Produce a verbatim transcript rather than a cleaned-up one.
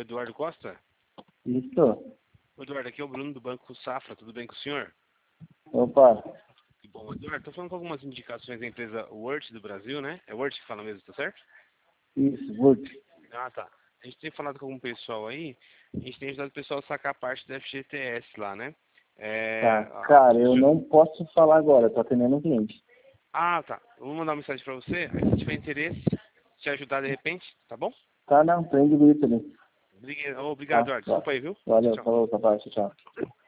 Eduardo Costa? Isso. Eduardo, aqui é o Bruno do Banco Safra, tudo bem com o senhor? Opa. Que bom, Eduardo, estou falando com algumas indicações da empresa Word do Brasil, né? É Word que fala mesmo, tá certo? Isso, Vult. Ah, tá. A gente tem falado com algum pessoal aí, a gente tem ajudado o pessoal a sacar parte da F G T S lá, né? É... Tá. a- Cara, eu não posso falar agora, tô atendendo um cliente. Ah, tá. Eu vou mandar uma mensagem pra você, aí se tiver interesse, te ajudar de repente, tá bom? Tá, não, prende o grito ali. Obrigado, obrigado, Tá, Eduardo. tá. Desculpa aí, viu? Tchau, Valeu, tchau. falou, papai, tchau.